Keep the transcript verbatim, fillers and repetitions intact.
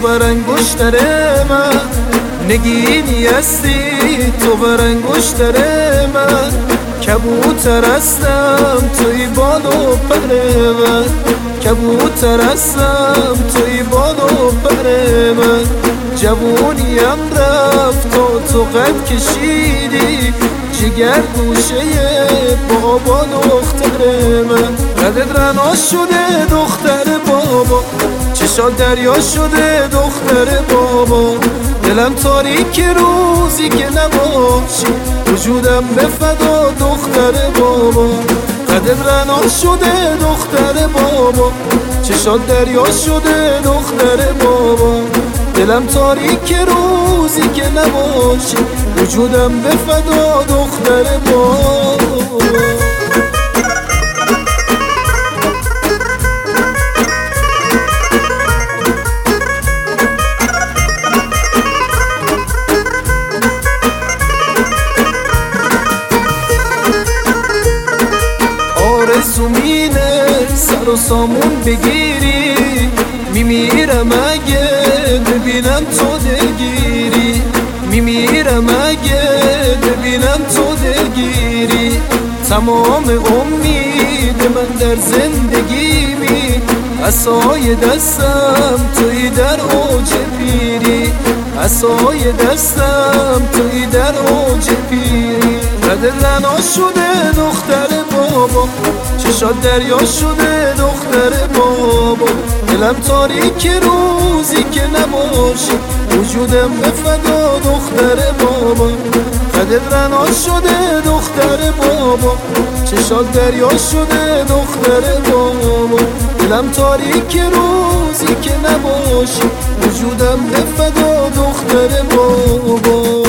بر انگشتر من نگینی هستی، تو بر انگشتر من کبوتر هستم توی بال و پر من، کبوتر هستم توی بال و پر من. جوونیم رفت تا تو قد کشیدی، جگر گوشه بابا دختر من. قدت رنا شده دختر بابا، چشات دریا شده دختر بابا. دلم تاریک روزی که نباشی، وجودم به فدا دختر بابا. قدت رنا شده دختر بابا، چشات دریا شده دختر بابا. دلم تاریک روزی که نباشی، وجودم به فدا دختر بابا. آرزومینه سر و سامون بگیری، میمیرم اگه ببینم تو دلگیری، میمیرم اگه ببینم تو دلگیری. تمام امید من در زندگیمی، عصای دستم توی در اوج پیری، عصای دستم توی در اوج پیری. قدت رنا شده دختر بابا، چشات دریا شده دختر بابا. دلم تاریک روزی که نباشی، وجودم به فدا دختر بابا. قدت رنا شده دختر بابا، چشات دریا شده دختر بابا. دلم تاریک روزی که نباشی، وجودم به فدا دختر بابا.